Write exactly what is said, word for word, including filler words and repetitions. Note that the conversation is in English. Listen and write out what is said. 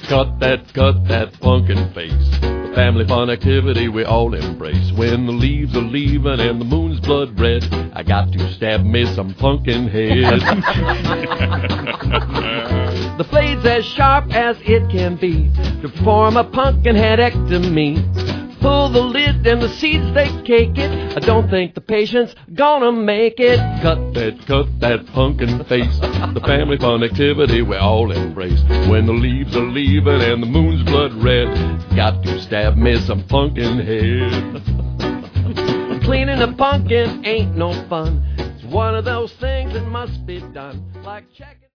cut that, cut that pumpkin face. The family fun activity we all embrace. When the leaves are leaving and the moon's blood red, I got to stab me some pumpkin head. The blade's as sharp as it can be to perform a pumpkin headectomy. Pull the lid and the seeds they cake it. I don't think the patient's gonna make it. Cut that, cut that pumpkin face. The family fun activity we all embrace. When the leaves are leaving and the moon's blood red, got to stab me some pumpkin head. Cleaning a pumpkin ain't no fun. It's one of those things that must be done, like checking.